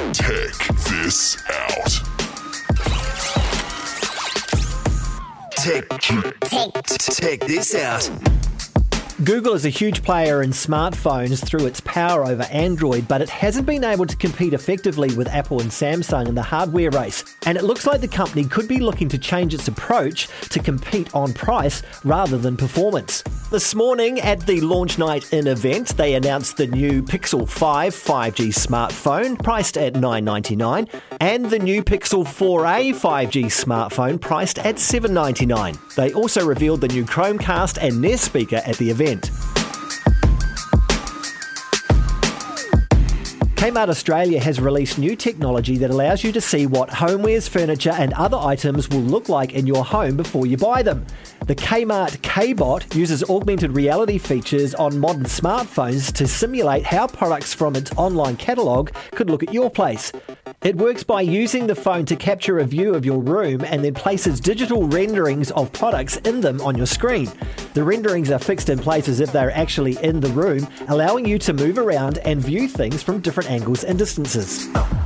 Check this out. Check this out. Google is a huge player in smartphones through its power over Android, but it hasn't been able to compete effectively with Apple and Samsung in the hardware race. And it looks like the company could be looking to change its approach to compete on price rather than performance. This morning at the Launch Night In event, they announced the new Pixel 5 5G smartphone priced at $999 and the new Pixel 4a 5G smartphone priced at $799. They also revealed the new Chromecast and Nest speaker at the event. Kmart Australia has released new technology that allows you to see what homewares, furniture and other items will look like in your home before you buy them. The Kmart K-Bot uses augmented reality features on modern smartphones to simulate how products from its online catalogue could look at your place. It works by using the phone to capture a view of your room and then places digital renderings of products in them on your screen. The renderings are fixed in place as if they're actually in the room, allowing you to move around and view things from different angles and distances.